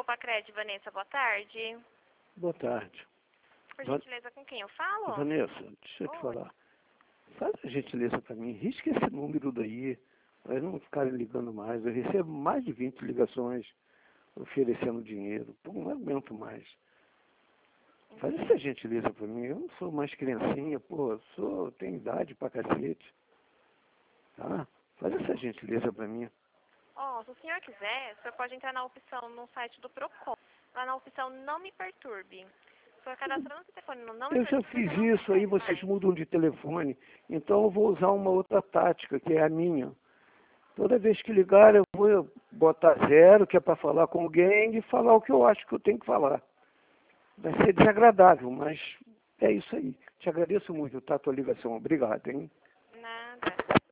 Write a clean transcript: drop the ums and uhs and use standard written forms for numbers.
Copacred, Vanessa, boa tarde. Boa tarde. Por gentileza, com quem eu falo? Vanessa, deixa eu te falar. Faz a gentileza para mim, risca esse número daí, para não ficarem ligando mais. Eu recebo mais de 20 ligações oferecendo dinheiro. Pô, não aguento mais. Faz essa gentileza para mim. Eu não sou mais criancinha, pô, tenho idade pra cacete. Tá? Faz essa gentileza para mim. Se o senhor quiser, o senhor pode entrar na opção no site do Procon. Lá na opção Não Me Perturbe. O senhor cadastrando o telefone no Não Me Eu já Perturbe. fiz isso, aí vocês mudam de telefone. Então eu vou usar uma outra tática, que é a minha. Toda vez que ligar, eu vou botar 0, que é para falar com alguém, e falar o que eu acho que eu tenho que falar. Vai ser desagradável, mas é isso aí. Te agradeço muito, tá, a tua ligação. Obrigado, hein? Nada.